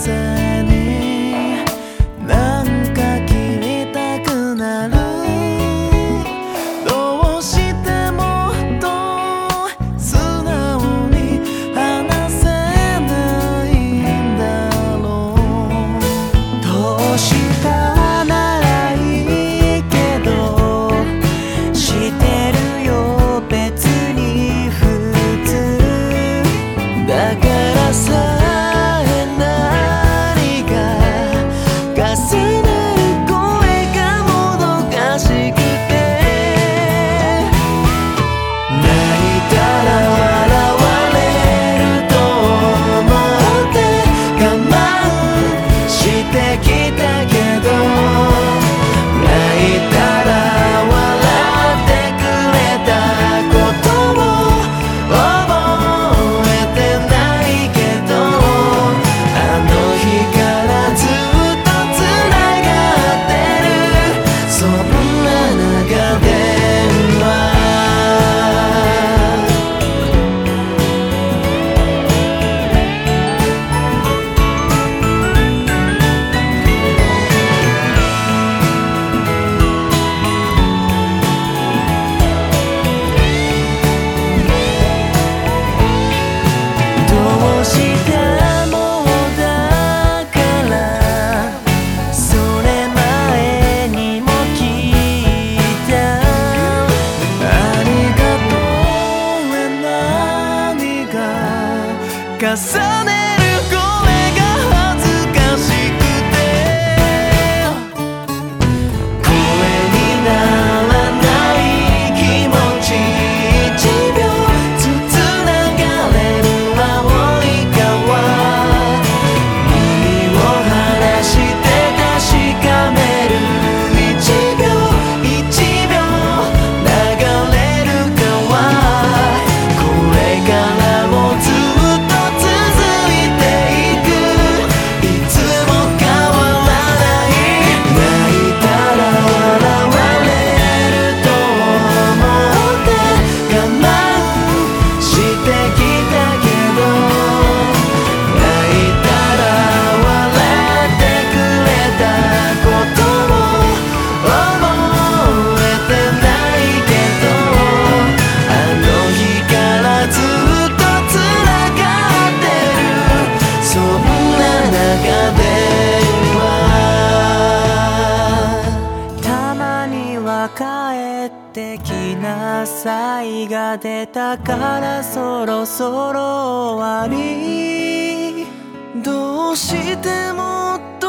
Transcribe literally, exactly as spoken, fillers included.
せになんか切りたくなる。どうしてもっと素直に話せないんだろう。どうしたならいいけどしてるよ別に普通だからさ。重ねる声が恥ずかしくて声にならない気持ち一秒ずつ流れる青い川耳を離して確かめる一秒一秒流れる川これからもずっと帰ってきなさいが出たからそろそろ終わり。どうしてもっ